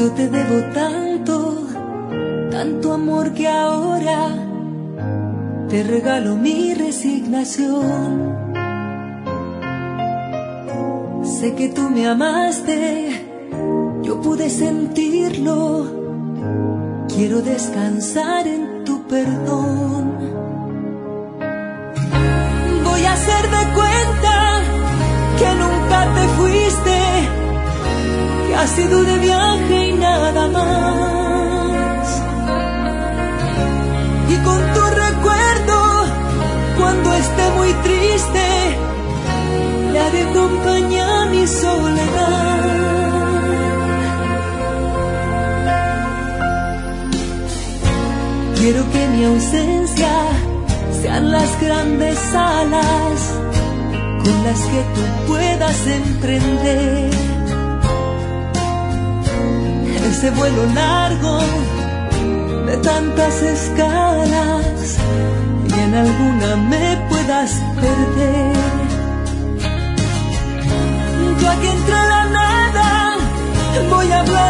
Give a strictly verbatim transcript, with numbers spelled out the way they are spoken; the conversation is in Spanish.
Yo te debo tanto, tanto amor que ahora te regalo mi resignación. Sé que tú me amaste, yo pude sentirlo. Quiero descansar en tu perdón. Voy a hacer de cuenta que nunca te fuiste, que has sido de viaje y nada más. Y con tu recuerdo, cuando esté muy triste, le haré compañía a mi soledad. Quiero que mi ausencia sean las grandes alas con las que tú puedas emprender ese vuelo largo de tantas escalas y en alguna me puedas perder. Yo aquí entre la nada voy a hablar